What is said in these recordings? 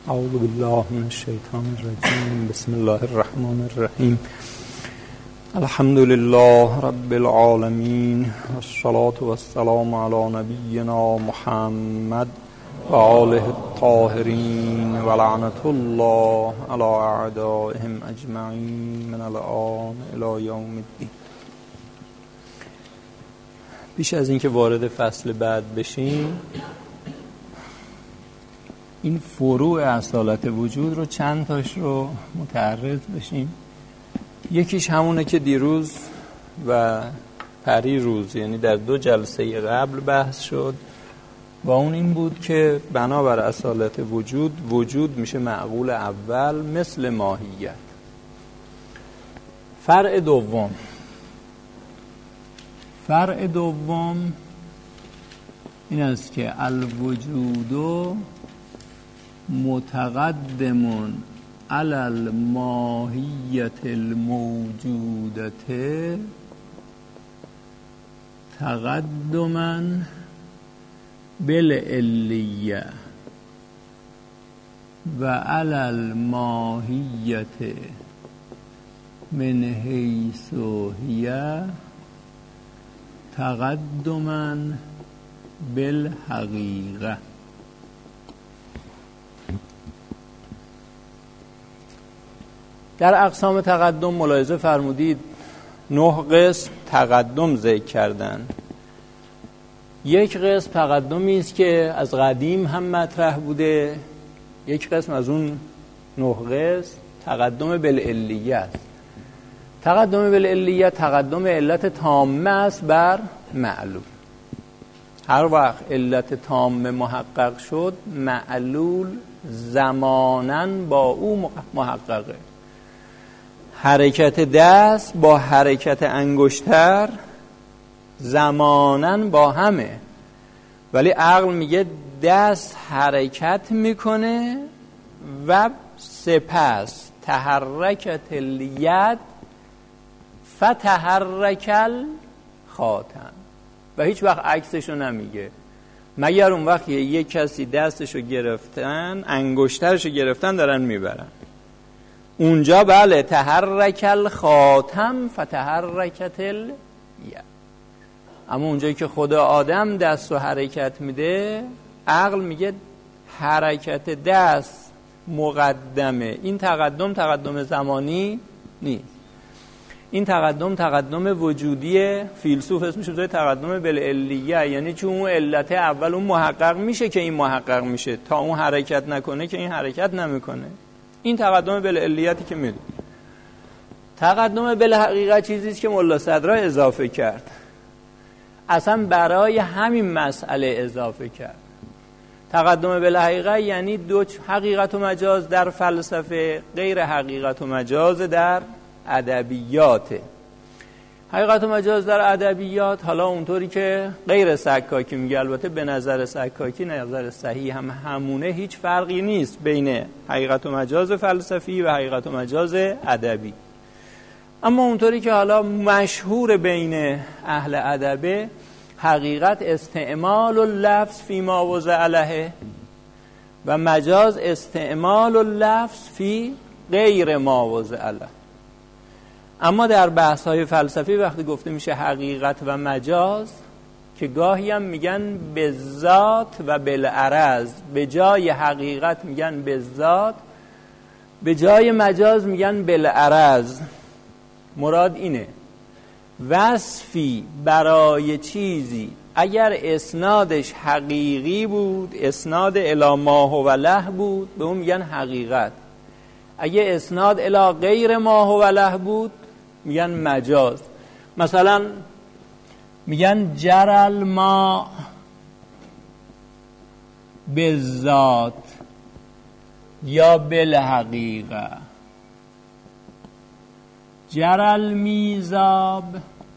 اعوذ بالله من الشیطان الرجیم. بسم الله الرحمن الرحیم. الحمد لله رب العالمین والصلاة والسلام علی نبینا محمد و آله الطاهرین و لعنت الله علی اعدائهم اجمعین من الان الی یوم الدین. پیش از اینکه وارد فصل بعد بشیم، این فروع اصالت وجود رو چند تاش رو متعرض بشیم. یکیش همونه که دیروز و پریروز، یعنی در 2 جلسه قبل بحث شد، و اون این بود که بنابر اصالت وجود میشه معقول اول مثل ماهیت. فرع دوم این است که الوجود متقدم علی الماهیت الموجودت تقدما بالعلیه و علی الماهیت من حیث هی تقدما بالحقیقه. در اقسام تقدم ملاحظه فرمودید 9 قسم تقدم ذکر کردن. یک قسم تقدمی است که از قدیم هم مطرح بوده، یک قسم از اون 9 قسم تقدم بالعلیه است. تقدم بالعلیه تقدم علت تامه است بر معلول. هر وقت علت تامه محقق شد، معلول زماناً با او محققه. حرکت دست با حرکت انگشتر زماناً با همه، ولی عقل میگه دست حرکت میکنه و سپس تحرکت الید فتحرک الخاتم، و هیچ وقت عکسشو نمیگه، مگر اون وقت یک کسی دستشو گرفتن، انگشترشو گرفتن دارن میبرن، اونجا بله تحرک الخاتم فتحرکت الید. اما اونجایی که خدا آدم دست و حرکت میده، عقل میگه حرکت دست مقدمه. این تقدم زمانی نیست، این تقدم وجودی. فیلسوف اسمش بذاره تقدم بالعلیه، یعنی چون اون علت اول اون محقق میشه که این محقق میشه، تا اون حرکت نکنه که این حرکت نمیکنه. این تقدم بالعلیتی که میدون. تقدم بالحقیقت چیزی است که ملا صدرا اضافه کرد، اصلا برای همین مسئله اضافه کرد. تقدم بالحقیقت یعنی 2 حقیقت و مجاز در فلسفه، غیر حقیقت و مجاز در ادبیات. حقیقت و مجاز در ادبیات حالا اونطوری که غیر سکاکی میگه، البته به نظر سکاکی نظر صحیح هم همونه، هیچ فرقی نیست بین حقیقت و مجاز فلسفی و حقیقت و مجاز ادبی. اما اونطوری که حالا مشهور بین اهل ادبه، حقیقت استعمال اللفظ فی ما وضع له و مجاز استعمال اللفظ فی غیر ما وضع له. اما در بحث‌های فلسفی وقتی گفته میشه حقیقت و مجاز، که گاهی هم میگن به ذات و بالعرض، به جای حقیقت میگن به ذات، به جای مجاز میگن بالعرض. مراد اینه وصفی برای چیزی اگر اسنادش حقیقی بود، اسناد الی ما هو له بود، به اون میگن حقیقت. اگه اسناد الی غیر ما هو له بود میگن مجاز. مثلا میگن جرل ما بالذات یا بالحقیقه، جرل میزاب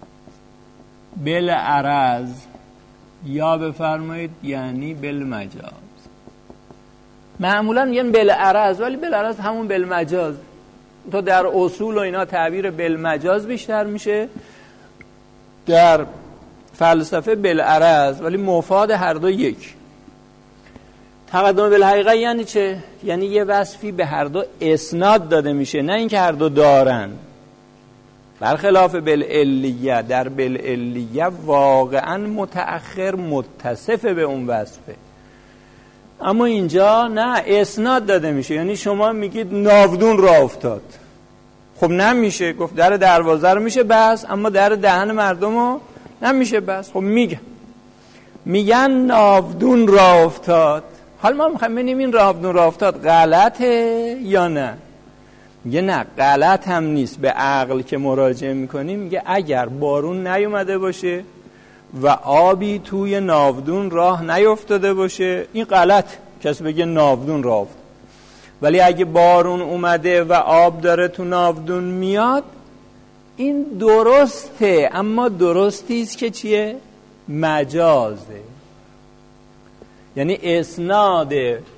بالعرض، یا بفرمایید یعنی بالمجاز. معمولا میگن بالعرض، ولی بالعرض همون بالمجاز. تو در اصول و اینا تعبیر بالمجاز بیشتر میشه، در فلسفه بالعرض، ولی مفاد هر دو یک. تقدم بالحقیقه یعنی چه؟ یعنی یه وصفی به هر دو اسناد داده میشه، نه اینکه هر دو دارن. برخلاف بالعلیه، در بالعلیه واقعا متأخر متصف به اون وصفه، اما اینجا نه، اسناد داده میشه. یعنی شما میگید ناودون راه افتاد، خب نمیشه گفت در دروازه رو میشه بس، اما در دهن مردم رو نمیشه بس. خب میگن ناودون راه افتاد. حالا ما میخوایم ببینیم این ناودون راه افتاد غلطه یا نه. میگه نه، غلط هم نیست. به عقل که مراجعه میکنیم میگه اگر بارون نیومده باشه و آبی توی ناودون راه نیفتاده باشه این غلط، کسی بگه ناودون راه افتاد. ولی اگه بارون اومده و آب داره تو ناودون میاد این درسته، اما درستی است که چیه؟ مجازه. یعنی اسناد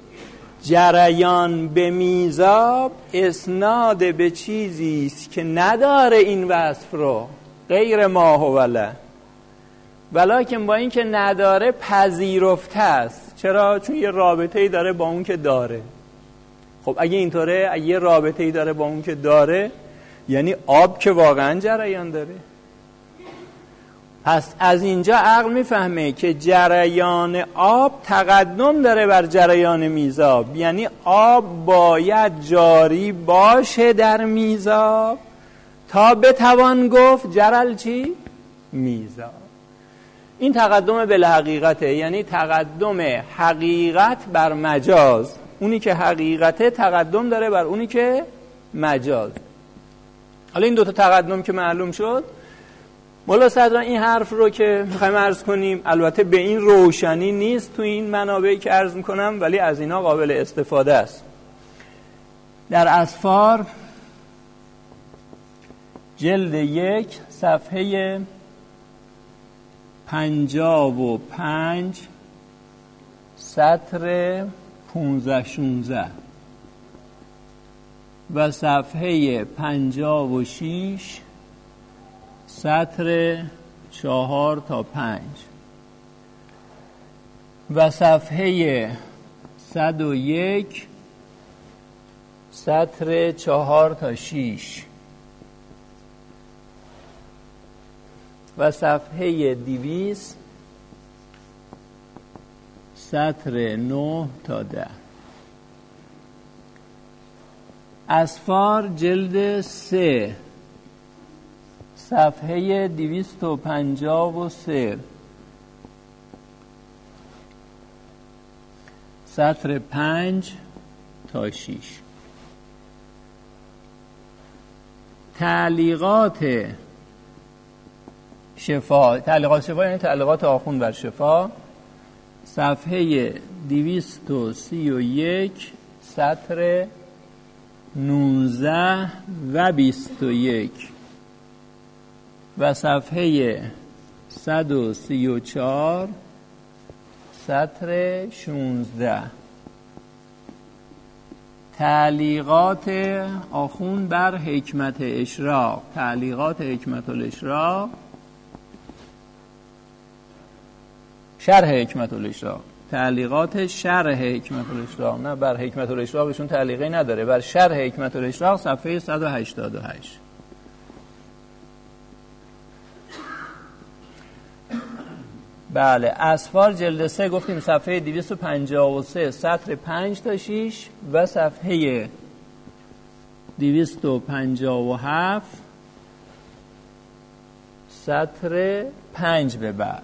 جریان به میزاب اسناد به چیزی است که نداره این وصف رو، غیر ما هو ولکن با این که نداره پذیرفته است. چرا؟ چون یه رابطه‌ای داره با اون که داره. خب اگه اینطوره، اگه یه رابطه‌ای داره با اون که داره، یعنی آب که واقعا جریان داره. پس از اینجا عقل میفهمه که جریان آب تقدم داره بر جریان میزاب، یعنی آب باید جاری باشه در میزاب تا بتوان گفت جرل چی؟ میزاب. این تقدم بالحقیقته، یعنی تقدم حقیقت بر مجاز. اونی که حقیقته تقدم داره بر اونی که مجاز. حالا این دوتا تقدم که معلوم شد، مولا صدرا این حرف رو که میخوایم عرض کنیم البته به این روشنی نیست تو این منابعی که عرض میکنم، ولی از اینا قابل استفاده است. در اسفار جلد 1 صفحه 55 سطر 15-16 و صفحه 56 سطر 4 تا 5 و صفحه 101 سطر 4 تا 6 و صفحه 200 سطر 9 تا 10. اسفار جلد 3 صفحه 253 سطر 5 تا 6. تعلیقات شفا یعنی تعلیقات آخوند بر شفا، صفحه 231 سطر 19 و 21 و صفحه 134 سطر 16. تعلیقات آخوند بر حکمت اشراق، تعلیقات حکمت الاشراق، شرح حکمت الاشراق، تعلیقات شرح حکمت الاشراق، نه بر حکمت الاشراقشون تعلیقی نداره، بر شرح حکمت الاشراق صفحه 188. بله، اسفار جلد 3 گفتیم صفحه 253 سطر 5 تا 6 و صفحه 257 سطر 5 به بعد.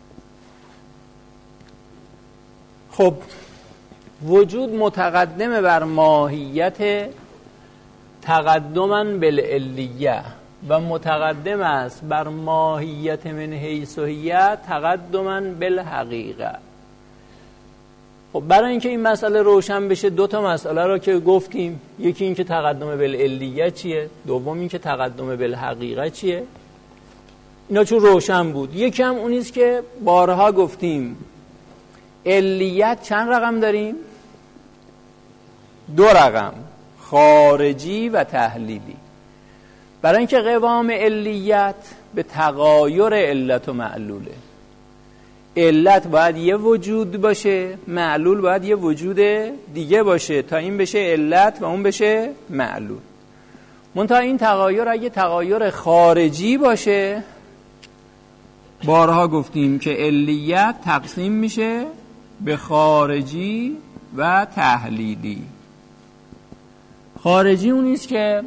خب وجود متقدم بر ماهیت تقدما بالعلیه و متقدم است بر ماهیت من حیث هی تقدما بالحقیقه. خب برای اینکه این مسئله روشن بشه دو تا مسئله رو که گفتیم، یکی این که تقدم بالعلیه چیه، دوم این که تقدم بالحقیقه چیه، اینا چون روشن بود. یکی هم اونیست که بارها گفتیم علیت چند رقم داریم؟ 2 رقم، خارجی و تحلیلی. برای اینکه قوام علیت به تغایر علت و معلوله، علت باید یه وجود باشه، معلول باید یه وجود دیگه باشه تا این بشه علت و اون بشه معلول. منتها این تغایر اگه تغایر خارجی باشه، بارها گفتیم که علیت تقسیم میشه به خارجی و تحلیلی. خارجی اون نیست که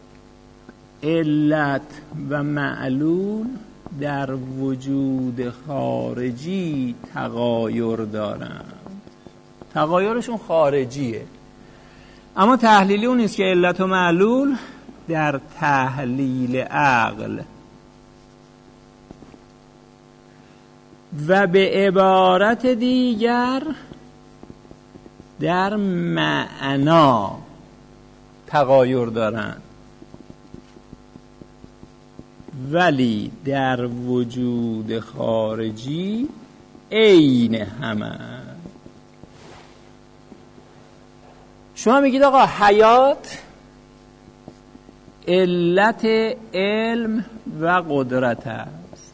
علت و معلول در وجود خارجی تغایر دارن، تغایرشون خارجیه. اما تحلیلی اون نیست که علت و معلول در تحلیل عقل و به عبارت دیگر در معنا تغایر دارن، ولی در وجود خارجی عین همه. شما میگید آقا حیات علت علم و قدرت است.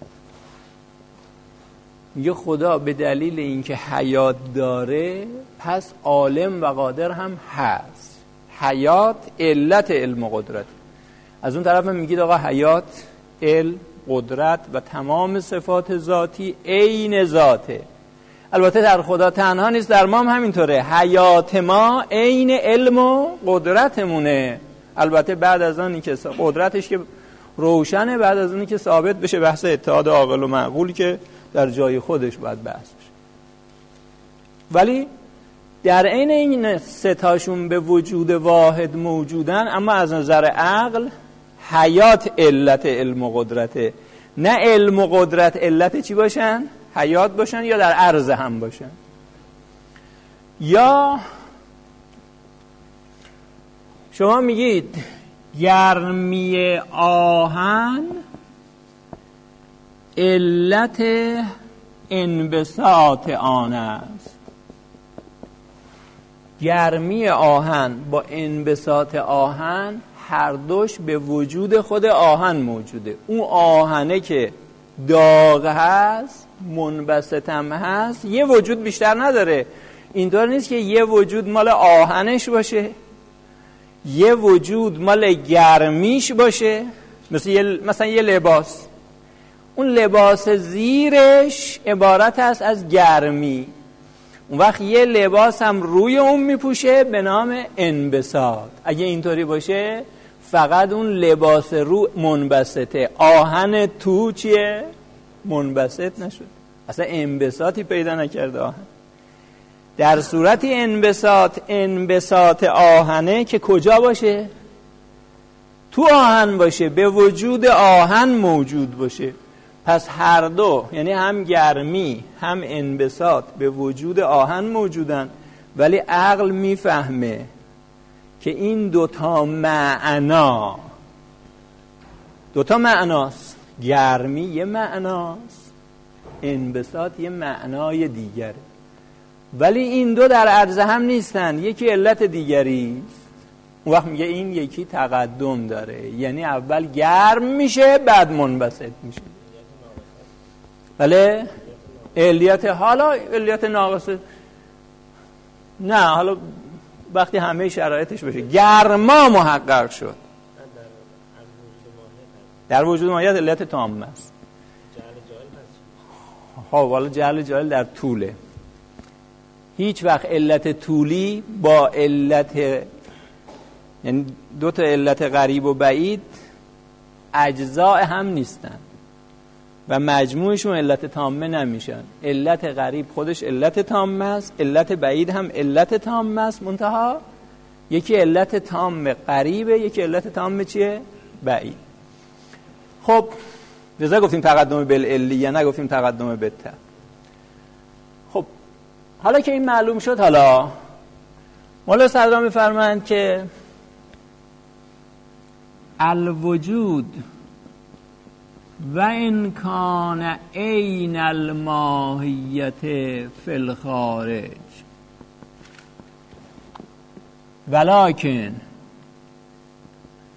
میگه خدا به دلیل اینکه حیات داره پس عالم و قادر هم هست. حیات علت علم و قدرت. از اون طرف هم میگید آقا حیات علم، قدرت و تمام صفات ذاتی عین ذاته. البته در خدا تنها نیست، در ما هم همینطوره. حیات ما عین علم و قدرتمونه. البته بعد از آنی که قدرتش که روشنه، بعد از آنی که ثابت بشه بحث اتحاد عاقل و معقول که در جای خودش باید بحث بشه. ولی در عین این سه تاشون به وجود واحد موجودن، اما از نظر عقل حیات علت علم و قدرته، نه علم و قدرت علت چی باشن؟ حیات باشن یا در عرض هم باشن. یا شما میگید گرمی آهن علت انبساط آن است. گرمی آهن با انبساط آهن هر دوش به وجود خود آهن موجوده. اون آهنه که داغ هست، منبسط هم هست، یه وجود بیشتر نداره. اینطور نیست که یه وجود مال آهنش باشه، یه وجود مال گرمیش باشه. مثلا یه لباس، اون لباس زیرش عبارت است از گرمی، اون وقت یه لباس هم روی اون میپوشه به نام انبساط. اگه اینطوری باشه فقط اون لباس رو منبسطه، آهن تو چیه؟ منبسط نشد، اصلا انبساطی پیدا نکرده آهن. در صورتی انبساط آهنه که کجا باشه؟ تو آهن باشه، به وجود آهن موجود باشه. پس هر دو، یعنی هم گرمی هم انبساط به وجود آهن موجودن، ولی عقل میفهمه که این دوتا معناست. گرمی یه معناست، انبساط یه معنای دیگره، ولی این دو در عرض هم نیستن، یکی علت دیگری است. اون وقت میگه این یکی تقدم داره، یعنی اول گرم میشه بعد منبسط میشه. بله علیت، حالا علیت ناقصه نه، حالا وقتی همه شرایطش باشه گرما محقق شد، در وجود ماهیت علت تام است. خب حالا جعل جاهل در طوله، هیچ وقت علت طولی با علت، یعنی دو تا علت قریب و بعید اجزاء هم نیستن و مجموعشون علت تامه نمیشن. علت قریب خودش علت تامه است، علت بعید هم علت تامه است، منتها یکی علت تامه قریبه، یکی علت تامه چیه؟ بعید. خب لذا گفتیم تقدم بالعلیه، نگفتیم تقدم بالتر. خب حالا که این معلوم شد، حالا مولا صدرا میفرمایند که الوجود و ان کان عین الماهیت فی الخارج ولکن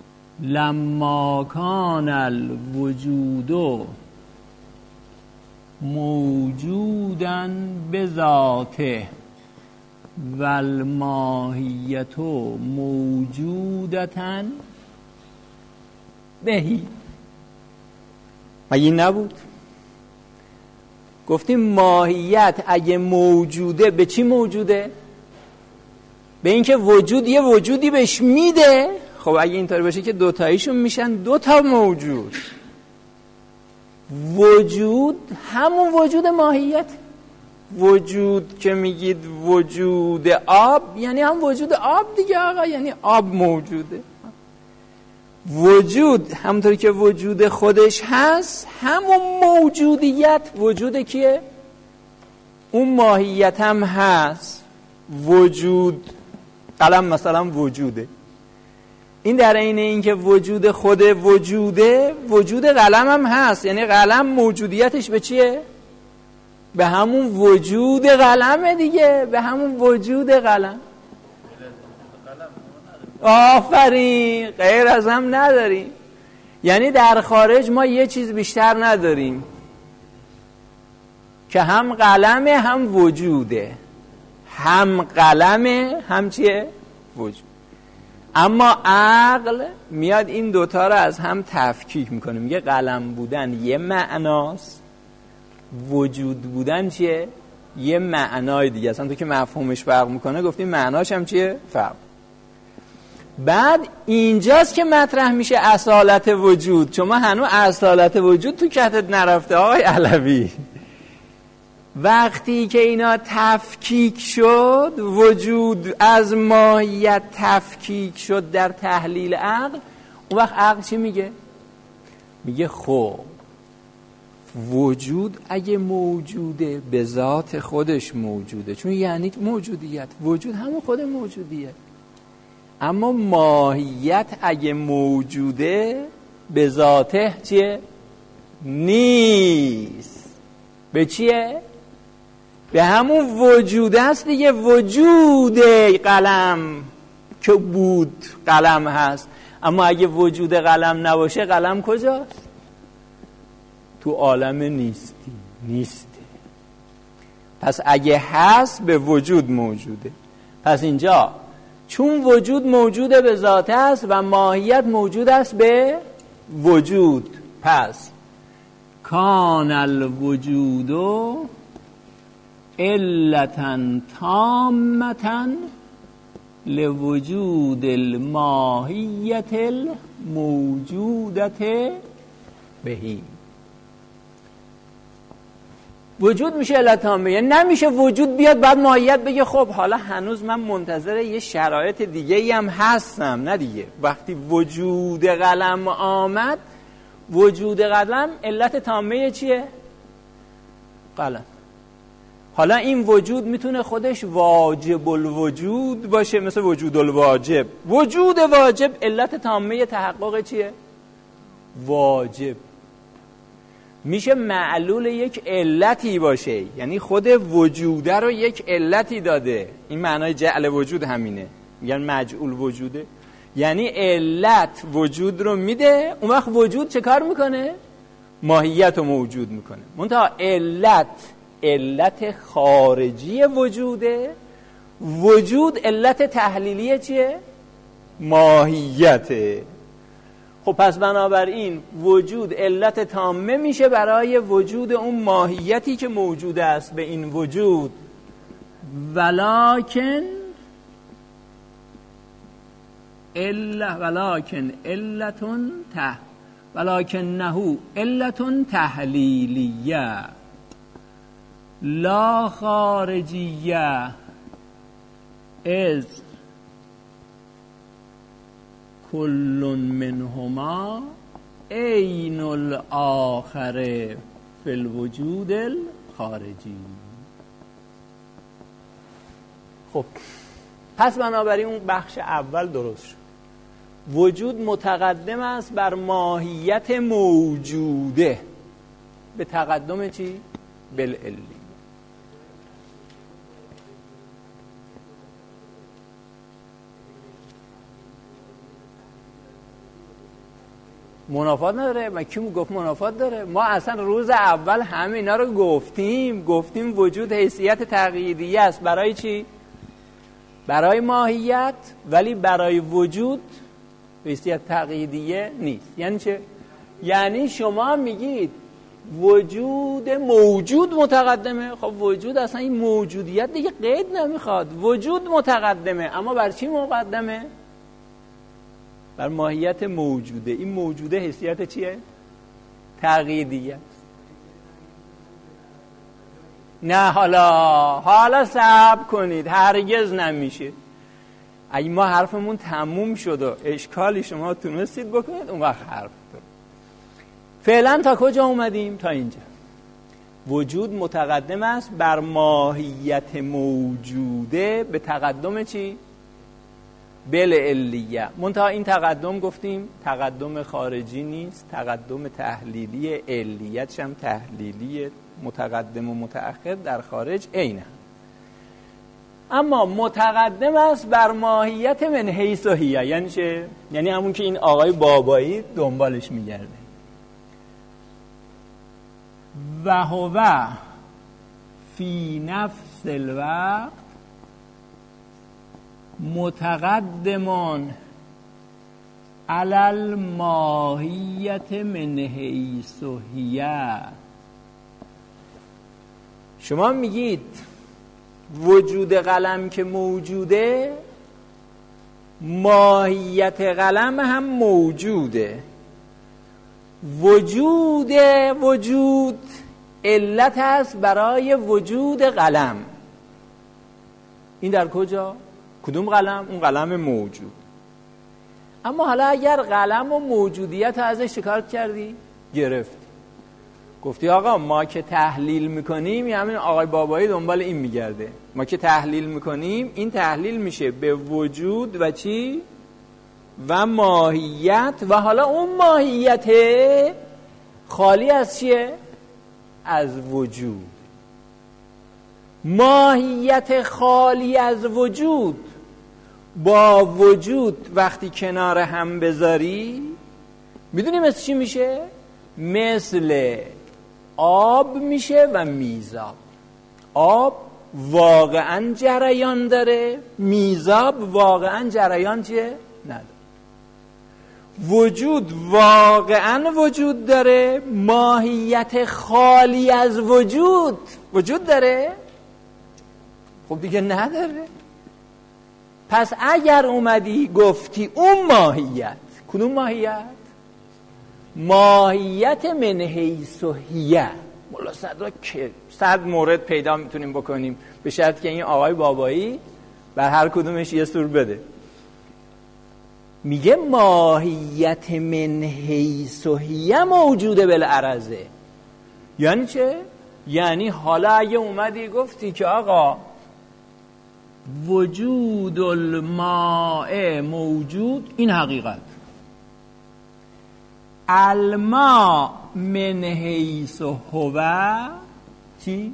لما کان الوجود موجودن به ذاته و الماهیت موجودتن بهی. مگه این نبود؟ گفتیم ماهیت اگه موجوده به چی موجوده؟ به اینکه وجود یه وجودی بهش میده. خب اگه اینطوری باشه که دوتاییشون میشن دوتا موجود. وجود همون وجود ماهیت. وجود که میگید وجود آب یعنی هم وجود آب دیگه آقا، یعنی آب موجوده. وجود همونطوری که وجود خودش هست، همون موجودیت وجود کیه؟ اون ماهیت هم هست. وجود قلم مثلا وجوده. این در عین این که وجود خود وجوده، وجود قلم هم هست. یعنی قلم موجودیتش به چیه؟ به همون وجود قلمه دیگه، به همون وجود قلم. آفرین، غیر از هم نداریم. یعنی در خارج ما یه چیز بیشتر نداریم که هم قلمه هم وجوده. هم قلمه هم چیه؟ وجود. اما عقل میاد این دوتا رو از هم تفکیک میکنه، میگه قلم بودن یه معناست، وجود بودن چیه؟ یه معنای دیگه. اصلا تو که مفهومش فرق میکنه گفتیم معناش هم چیه؟ فرق. بعد اینجاست که مطرح میشه اصالت وجود. چون ما هنوز اصالت وجود تو کتت نرفته آقای علوی. وقتی که اینا تفکیک شد، وجود از ماهیت تفکیک شد در تحلیل عقل، اون وقت عقل چی میگه؟ میگه خب وجود اگه موجوده به ذات خودش موجوده، چون یعنی موجودیت. وجود همون خود موجودیت. اما ماهیت اگه موجوده به ذاته چیه؟ نیست. به چیه؟ به همون وجود است دیگه. وجود قلم که بود قلم هست. اما اگه وجود قلم نباشه قلم کجاست؟ تو عالم نیستی. پس اگه هست به وجود موجوده. پس اینجا چون وجود موجوده به ذاته است و ماهیت موجود است به وجود، پس کان الوجود علتا تامتا لوجود الماهیت الموجودت بهی. وجود میشه علت تامه. یعنی نمیشه وجود بیاد بعد ماهیت بگه خب حالا هنوز من منتظر یه شرایط دیگه ای هم هستم. نه دیگه. وقتی وجود قلم آمد، وجود قلم علت تامه چیه؟ قلم. حالا این وجود میتونه خودش واجب الوجود باشه، مثل وجود الواجب. وجود واجب علت تامه تحقق چیه؟ واجب. میشه معلول یک علتی باشه، یعنی خود وجوده رو یک علتی داده. این معنای جعل وجود همینه، میگن مجعول وجوده. یعنی علت وجود رو میده، اون وقت وجود چه کار میکنه؟ ماهیت رو موجود میکنه. منتها علت خارجی وجوده، وجود علت تحلیلی چیه؟ ماهیته. خب پس بنابراین وجود علت تامه میشه برای وجود اون ماهیتی که موجود است به این وجود. ولکن ولکنه علت تحلیلیه لا خارجیه از کل منهما عین الاخر فی الوجود الخارجی. خب پس بنابراین اون بخش اول درست شد. وجود متقدم است بر ماهیت موجوده به تقدم چی؟ بالعلی. منافات نداره. من کی گفت منافات داره؟ ما اصلا روز اول همه اینا رو گفتیم وجود حیثیت تقییدیه است. برای چی؟ برای ماهیت، ولی برای وجود حیثیت تقییدیه نیست. یعنی چه؟ یعنی شما میگید وجود موجود متقدمه. خب وجود اصلا این موجودیت دیگه قید نمیخواد، وجود متقدمه. اما بر چی مقدمه؟ بر ماهیت موجوده. این موجوده حیثیت چیه؟ تقییدیه. نه حالا صبر کنید، هرگز نمیشه. اگه ما حرفمون تموم شد و اشکالی شما تونستید بکنید اون وقت حرف دارم. فعلا تا کجا اومدیم؟ تا اینجا. وجود متقدم است بر ماهیت موجوده به تقدم چی؟ بالعلیه. منتها این تقدم گفتیم تقدم خارجی نیست، تقدم تحلیلی. علیتش هم تحلیلیه. متقدم و متأخر در خارج عینه. اما متقدم است بر ماهیت من حیث و هیه. یعنی چه؟ یعنی همون که این آقای بابایی دنبالش میگرده. و هو فی نفس الوقت متقدمون علی الماهیت من حیث و هیه. شما میگید وجود قلم که موجوده، ماهیت قلم هم موجوده. وجود علت است برای وجود قلم. این در کجا؟ کدوم قلم؟ اون قلم موجود. اما حالا اگر قلم و موجودیت ازش شکایت کردی، گرفتی، گفتی آقا ما که تحلیل میکنیم، یعنی همین آقای بابایی دنبال این میگرده، ما که تحلیل میکنیم این تحلیل میشه به وجود و چی؟ و ماهیت. و حالا اون ماهیت خالی از چیه؟ از وجود. ماهیت خالی از وجود با وجود وقتی کنار هم بذاری، میدونی مثل چی میشه؟ مثل آب میشه و میزاب. آب واقعا جریان داره، میزاب واقعا جریان چیه؟ نداره. وجود واقعا وجود داره، ماهیت خالی از وجود داره؟ خب دیگه نداره. پس اگر اومدی گفتی اون ماهیت، کدوم ماهیت؟ ماهیت من حیث و هیه. مولا صد مورد پیدا میتونیم بکنیم، به شرط که این آقای بابایی بر هر کدومش یه سور بده. میگه ماهیت من حیث و هیه موجوده بالعرضه. یعنی چه؟ یعنی حالا اگه اومدی گفتی که آقا وجود الماء موجود، این حقیقت. الماء من حیث هو چی؟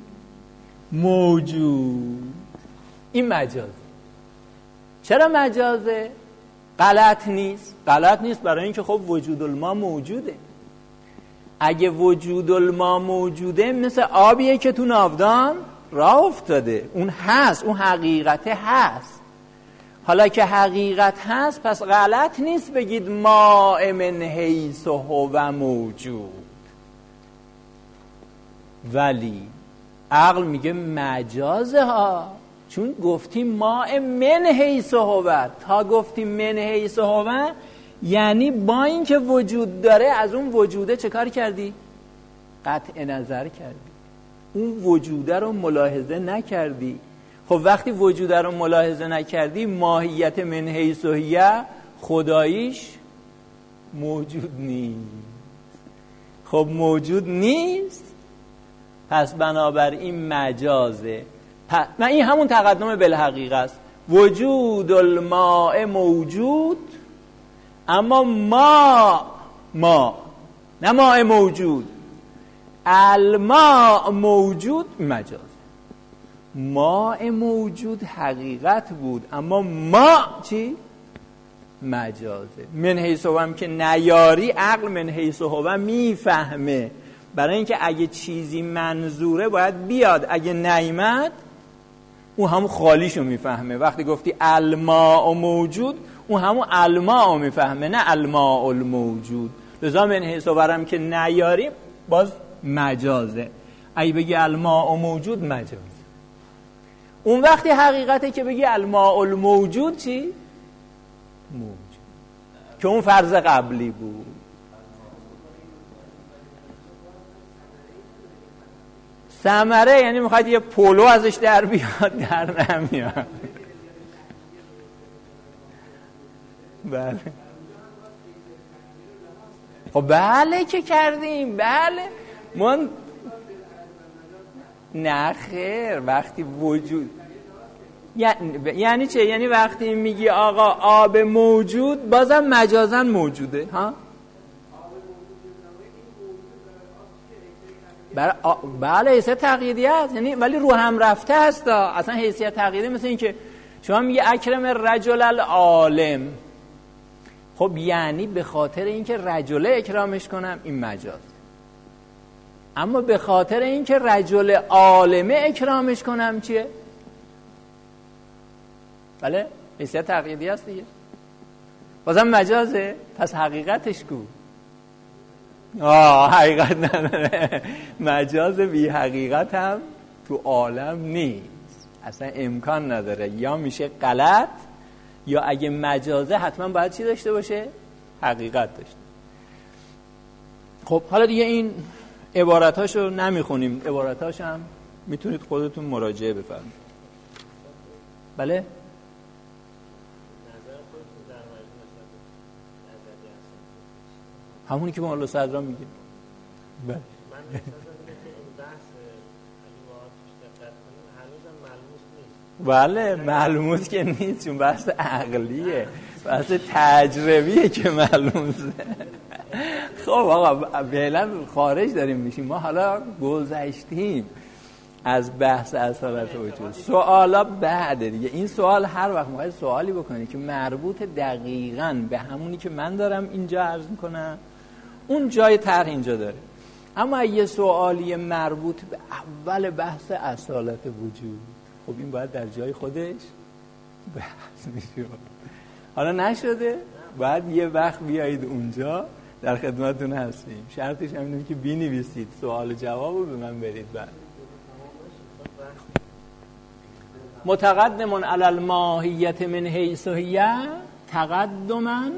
موجود. این مجاز. چرا مجازه؟ غلط نیست. غلط نیست برای اینکه خب وجود الماء موجوده. اگه وجود الماء موجوده مثل آبیه که تو ناودان راه افتاده، اون هست، اون حقیقت هست. حالا که حقیقت هست پس غلط نیست بگید ماء من حیث هو موجود. ولی عقل میگه مجازه ها، چون گفتیم ماء من حیث هو. تا گفتیم من حیث هو یعنی با این که وجود داره از اون وجوده چه کار کردی؟ قطع نظر کردی، اون وجوده رو ملاحظه نکردی. خب وقتی وجوده رو ملاحظه نکردی، ماهیت من حیث و هیه خداییش موجود نیست. خب موجود نیست، پس بنابراین مجازه. من این همون تقدم بالحقیقه است. وجود الماء موجود، اما ما نه ماء موجود، الماء موجود مجاز. ماء موجود حقیقت بود، اما ما چی؟ مجازه. من حیث هو هم که نیاری، عقل من حیث هو میفهمه، برای اینکه اگه چیزی منظوره باید بیاد، اگه نیامد اون همون خالیشو میفهمه. وقتی گفتی الماء موجود، اون همون الماء میفهمه، نه الماء الموجود. لذا من حیث هو هم که نیاری باز مجازه. اگه بگی الماء موجود مجازه. اون وقتی حقیقته که بگی الماء الموجود چی؟ موجود، که اون فرض قبلی بود. ثمره یعنی میخواد یه پولو ازش در بیاد، در نمیاد. بله خب بله که کردیم، بله من نه خیر. وقتی وجود یعنی چه؟ یعنی وقتی میگی آقا آب موجود، بازم مجازاً موجوده ها؟ بله حیثیت تقییدی هست، یعنی ولی رو هم رفته هست. اصلا حیثیت تقییدی مثل این که شما میگی اکرم الرجل العالم، خب یعنی به خاطر اینکه رجل اکرامش کنم این مجاز، اما به خاطر اینکه رجل عالمه اکرامش کنم چیه؟ بله حیثیت تقییدی هست دیگه، بازم مجازه. پس حقیقتش کو؟ حقیقت نداره. مجاز بی حقیقت هم تو عالم نیست، اصلا امکان نداره. یا میشه غلط، یا اگه مجازه حتما باید چی داشته باشه؟ حقیقت داشته. خب حالا دیگه این عبارتاشو نمیخونیم، عبارتاش هم میتونید خودتون مراجعه بفرمایید. بله همونی که مولانا صدرا میگه. بله بله ملموس که نیست، چون بحث عقلیه، بحث تجربیه که ملموسه. خب آقا فعلا خارج داریم میشیم ما، حالا گذشتیم از بحث اصالت وجود. سوالا بعد دیگه. این سوال هر وقت موقع سوالی بکنی که مربوط دقیقاً به همونی که من دارم اینجا عرض میکنم، اون جای طرح اینجا داره. اما یه سوالی مربوط به اول بحث اصالت وجود، خب این باید در جای خودش بحث میشه. حالا نشده، باید یه وقت بیایید اونجا، در خدمتتون هستیم. شرطش همینه که بنویسید سوال و جواب رو به من برید. بعد متقدم علی الماهیت من حیث هی تقدما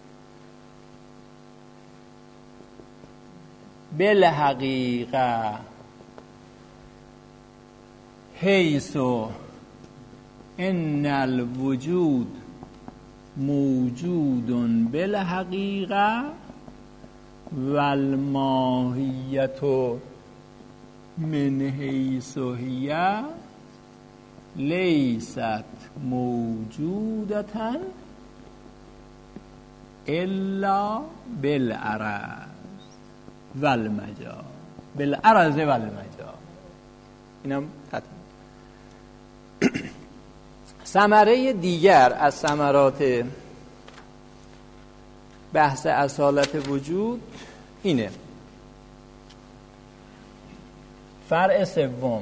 بالحقیقه حیث ان الوجود موجود بالحقیقه والماهیت من حیث هی لیست موجودتا الا بالعرض والمجاز. بالعرض والمجاز. اینم ختم. ثمره دیگر از ثمرات بحث اصالت وجود اینه. فرع سوم،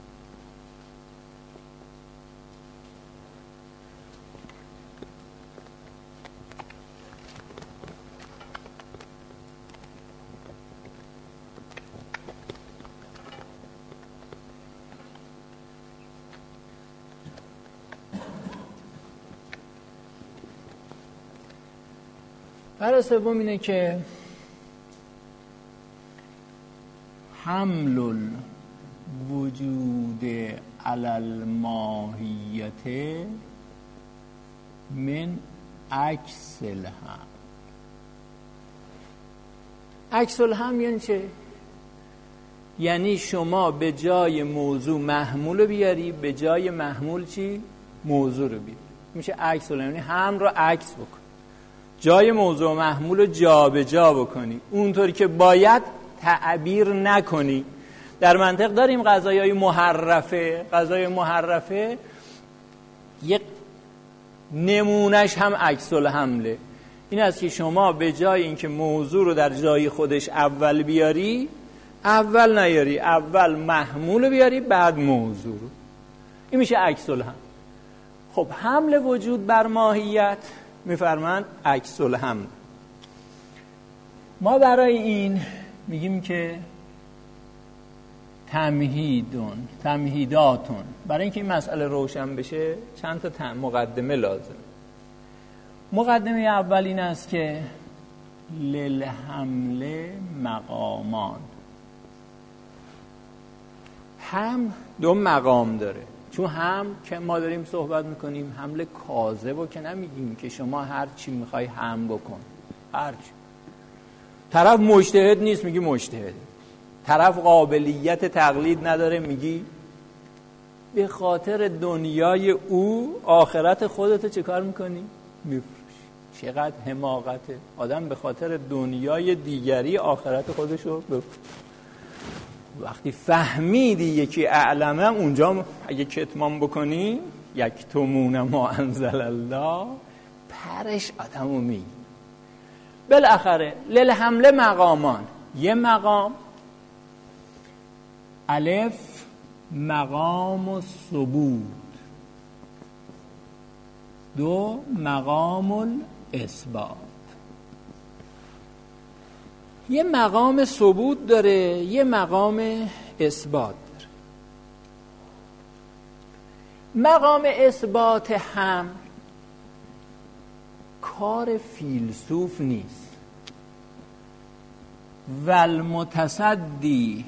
فرع سوم اینه که حمل الوجود علی الماهیت من عکس الهم. عکس الهم یعنی چه؟ یعنی شما به جای موضوع محمول رو بیاری، به جای محمول چی؟ موضوع رو بیاری. میشه عکس الهم، یعنی هم رو عکس بکن، جای موضوع محمول رو جا به جا بکنی، اونطوری که باید تعبیر نکنی. در منطق داریم قضایای محرفه. قضای محرفه یک نمونش هم عکس الحمله. این است که شما به جای اینکه موضوع رو در جای خودش اول بیاری، اول نیاری، اول محمول بیاری بعد موضوع رو. این میشه عکس الحمل. خب حمل وجود بر ماهیت میفرمند عکس الحمل. ما برای این میگیم که تمهیداتون. برای اینکه این مسئله روشن بشه چند تا مقدمه لازم. مقدمه اول این است که للحمل مقامان. هم دو مقام داره. چون هم که ما داریم صحبت میکنیم حمل کاذب رو که نمیگیم که شما هر چی میخوای هم بکن، هر چی. طرف مجتهد نیست میگی مجتهد، طرف قابلیت تقلید نداره میگی به خاطر دنیای او آخرت خودت چه کار میکنی؟ میفروشی. چقدر حماقته آدم به خاطر دنیای دیگری آخرت خودشو بفروشه. وقتی فهمیدی یکی اعلمه، اونجا اگه کتمان بکنی یکتمون ما انزل الله، پرش آدمو میگی. بالاخره للحمله مقامان. یه مقام الف مقام الثبوت، دو مقام الاثبات. یه مقام ثبوت داره، یه مقام اثبات داره. مقام اثبات هم کار فیلسوف نیست. والمتصدی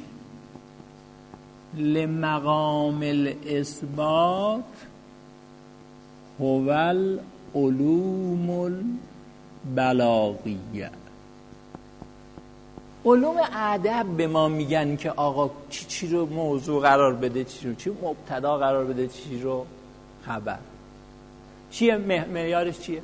لمقام الاثبات هو العلوم البلاغیه. علوم ادب به ما میگن که آقا چی رو موضوع قرار بده، چی مبتدا قرار بده، چی رو خبر. چیه معیارش؟ چیه؟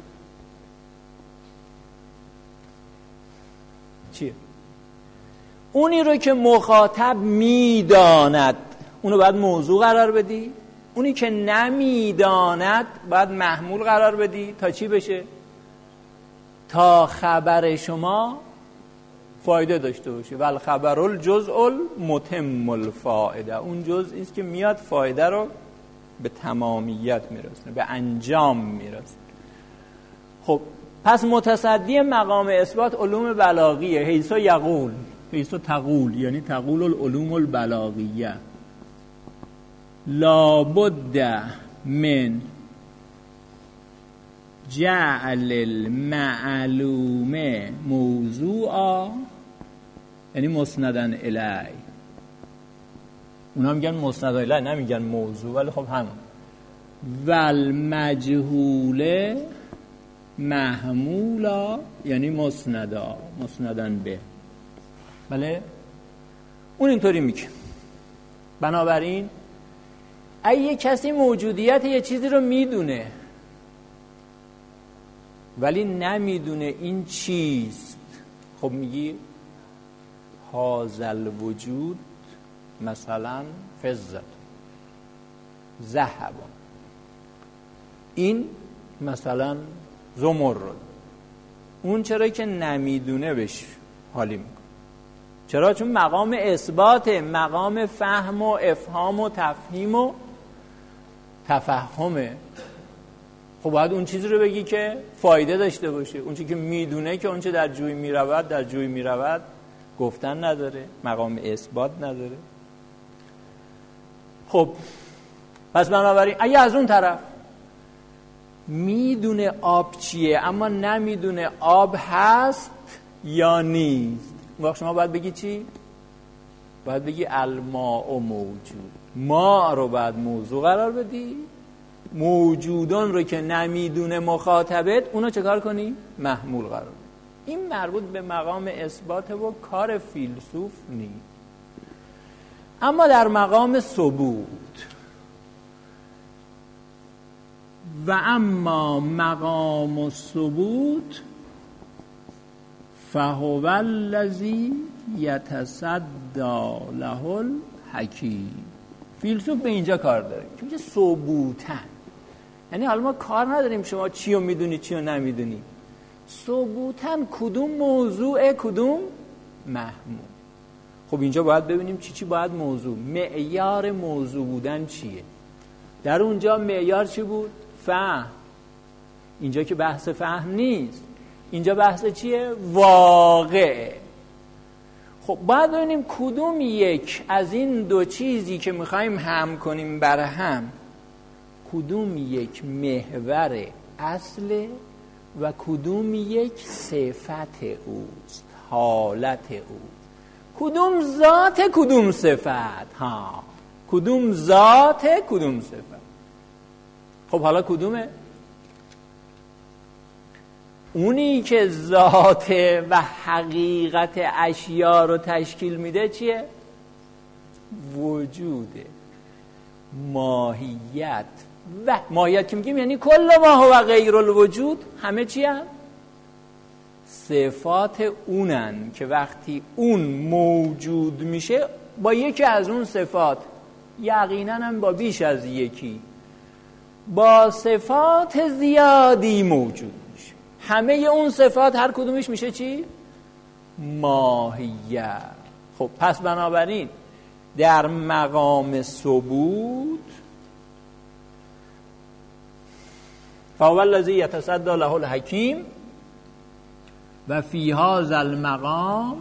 اونی رو که مخاطب میداند اونو باید موضوع قرار بدی، اونی که نمیداند باید محمول قرار بدی تا چی بشه؟ تا خبر شما فایده داشته باشه. ول خبر الجزء المتم الفائده. اون جزئی است که میاد فایده رو به تمامیت میرسونه، به انجام میرسونه. خب پس متصدی مقام اثبات علوم بلاغیه. حیث یقول، حیث تقول، یعنی تقول العلوم البلاغیه لابد من جعل المعلوم موضوعا، یعنی مسندن الی. اونا میگن مسند الی، نمیگن موضوع، ولی خب همون. والمجهول محمولا، یعنی مسندن به. بله اون اینطوری میگه. بنابراین اگه کسی موجودیت یه چیزی رو میدونه ولی نمیدونه این چیست، خب میگی هازل وجود مثلا فضت ذهب، این مثلا زمرد. اون چرا که نمیدونه بهش حالی میکنه. چرا؟ چون مقام اثباته، مقام فهم و افهام و تفهیم و تفهمه. خب باید اون چیزی رو بگی که فایده داشته باشه. اون چیزی که میدونه که اون چه در جوی میرود در جوی میرود گفتن نداره، مقام اثبات نداره. خب پس بنابراین اگه از اون طرف میدونه آب چیه اما نمیدونه آب هست یا نیست، وقت شما باید بگی چی؟ باید بگی الماء موجود. ما رو باید موضوع قرار بدی، موجودان رو که نمیدونه مخاطبت اونو چه کار کنی؟ محمول قرار بدی. این مربوط به مقام اثبات و کار فیلسوف نیست. اما در مقام ثبوت و اما مقام الثبوت فهو الذی یتصدی له الحکیم. فیلسوف به اینجا کار داره که میگه ثبوتن، یعنی حالا ما کار نداریم شما چی رو میدونی چی رو نمیدونی، ثبوتاً کدوم موضوع کدوم محمول. خب اینجا باید ببینیم چی باید موضوع، معیار موضوع بودن چیه. در اونجا معیار چی بود؟ فهم. اینجا که بحث فهم نیست، اینجا بحث چیه؟ واقعه. خب باید ببینیم کدوم یک از این دو چیزی که میخوایم هم کنیم بر هم، کدوم یک محور اصل و کدوم یک صفت اوست، حالت او، کدوم ذات کدوم صفت. کدوم ذات کدوم صفت. خب حالا کدومه؟ اونی که ذات و حقیقت اشیا رو تشکیل میده چیه؟ وجوده. ماهیت. و ماهیت که میگیم یعنی کل ما هو غیر الوجود، همه چی هم؟ صفات اونن که وقتی اون موجود میشه با یکی از اون صفات، یقینا هم با بیش از یکی، با صفات زیادی موجود میشه. همه اون صفات هر کدومش میشه چی؟ ماهیت. خب پس بنابراین در مقام ثبوت فهو الذی یتصدی له الحکیم و فی هذا المقام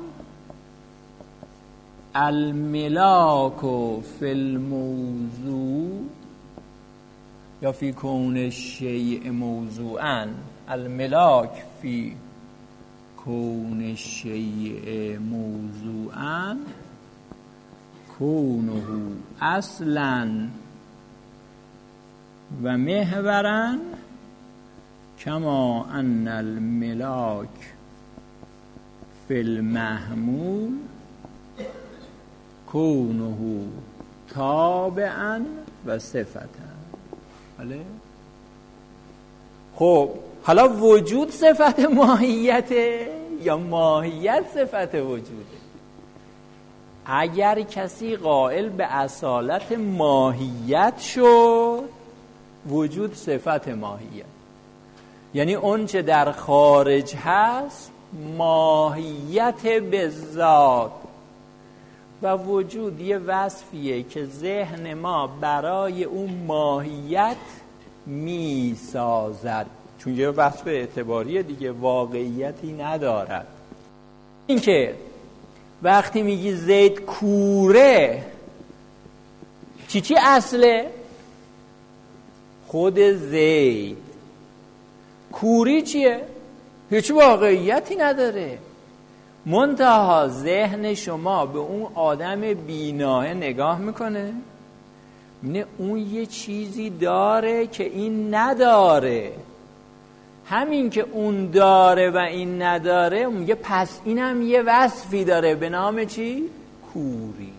الملاک فی الموضوع یا فی کون الشیء موضوعا، الملاک فی کون الشیء موضوعا کونه اصلا و محورا کما ان الملاک فی المحمول کونه تابعا و صفتا. بله؟ خب حالا وجود صفت ماهیته یا ماهیت صفت وجوده؟ اگر کسی قائل به اصالت ماهیت شد، وجود صفت ماهیت، یعنی اون چه در خارج هست ماهیت به ذات، و وجود یه وصفیه که ذهن ما برای اون ماهیت می سازد، چون یه وصف اعتباریه دیگه، واقعیتی ندارد. این که وقتی میگی زید کوره، چی اصله؟ خود زید. کوری چیه؟ هیچ واقعیتی نداره، منتها ذهن شما به اون آدم بیناه نگاه میکنه، میبینه اون یه چیزی داره که این نداره. همین که اون داره و این نداره، میگه پس اینم یه وصفی داره به نام چی؟ کوری.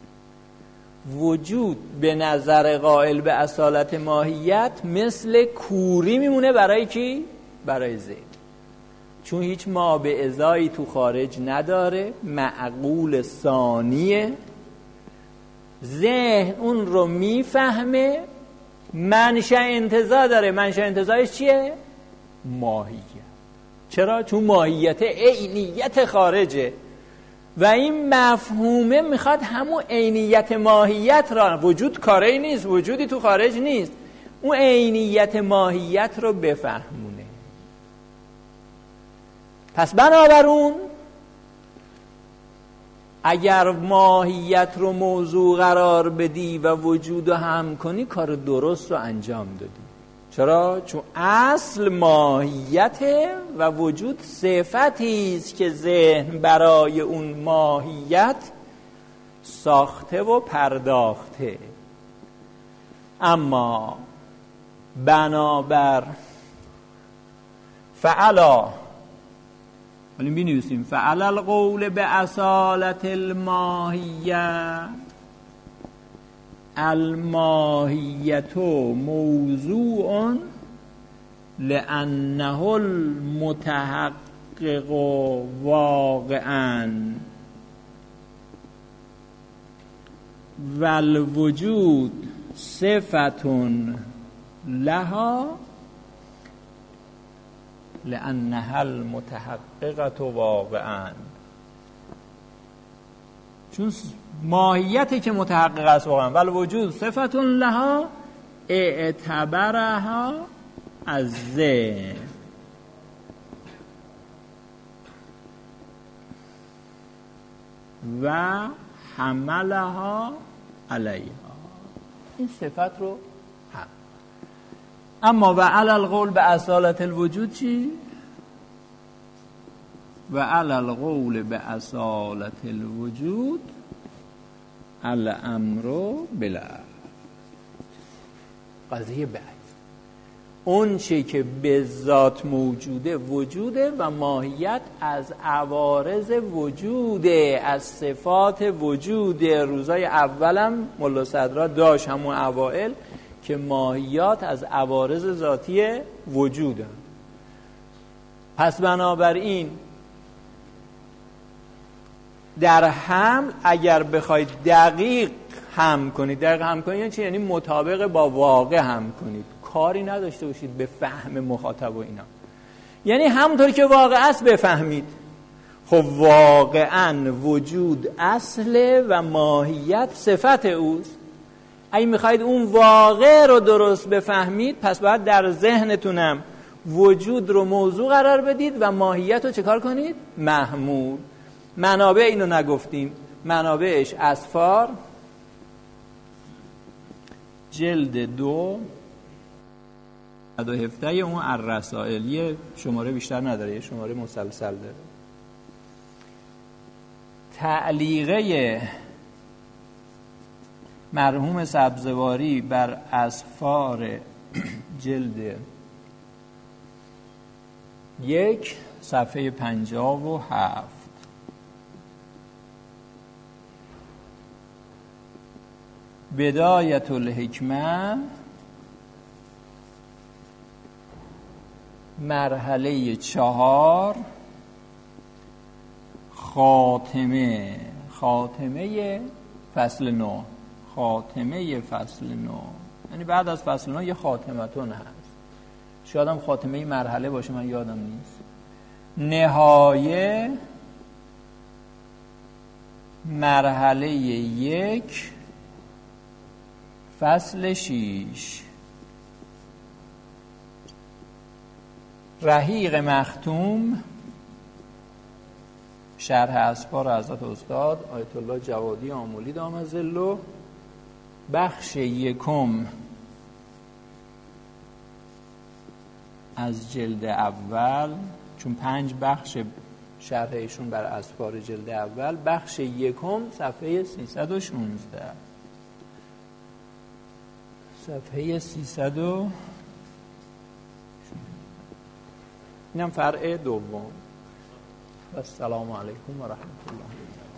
وجود به نظر قائل به اصالت ماهیت مثل کوری میمونه برای کی؟ برای زید، چون هیچ ما به ازایی تو خارج نداره، معقول ثانیه، ذهن اون رو میفهمه، منشأ انتزاع داره. منشأ انتزاعش چیه؟ ماهیت. چرا؟ چون ماهیت عینیت خارجه و این مفهومه میخواد همون عینیت ماهیت را، وجود کاری نیست، وجودی تو خارج نیست، اون عینیت ماهیت رو بفهمونه. پس بنابراین اگر ماهیت رو موضوع قرار بدی و وجود رو هم کنی، کار درست رو انجام دادی. چرا؟ چون اصل ماهیته و وجود صفتی است که ذهن برای اون ماهیت ساخته و پرداخته. اما بنابر فعلا، ولی بنویسیم فعلا القول به اصالت الماهیه، الماهیت موضوع لانه المتحقق واقعا والوجود صفت لها لأنها المتحققة واقعا، چون ماهیتی که محقق است واقعا. ولی وجود صفت لها اعتبرها از ذهن و حملها علیها، این صفت رو هم. اما و علی القول به اصالت الوجود چی؟ و علی القول به اصالت الوجود الامر بلا، قضیه بعد اون چی که به ذات موجوده وجوده و ماهیت از عوارض وجوده، از صفات وجوده. روزای اولم ملا صدرا داشت همون اوائل که ماهیات از عوارض ذاتی وجوده. پس بنابراین در حمل اگر بخواید دقیق هم کنید، دقیق هم کنید یعنی چی؟ یعنی مطابق با واقع هم کنید، کاری نداشته باشید به فهم مخاطب و اینا، یعنی همونطوری که واقع است بفهمید. خب واقعا وجود اصله و ماهیت صفت اوست. اگه میخواید اون واقع رو درست بفهمید پس باید در ذهنتونم وجود رو موضوع قرار بدید و ماهیت رو چکار کنید؟ محمول. منابع اینو نگفتیم، منابعش اسفار جلد 2 17 اون الرسائل، یه شماره بیشتر نداره، یه شماره مسلسل داره. تعلیقه مرحوم سبزواری بر اسفار جلد 1 صفحه 57. بدایت الحکمه مرحله 4 خاتمه فصل 9، خاتمه فصل 9 یعنی بعد از فصل 9 یه خاتمتون هست، شاید هم خاتمه مرحله باشه، من یادم نیست. نهایه مرحله 1 فصل 6 رحیق مختوم شرح اسفار حضرت استاد آیت الله جوادی آملی دام ظله، بخش 1 از جلد اول، چون 5 بخش شرحشون بر اسفار جلد اول، بخش 1 صفحه 316 صفحه 300 اینم فرع دوم. و السلام علیکم و رحمت الله.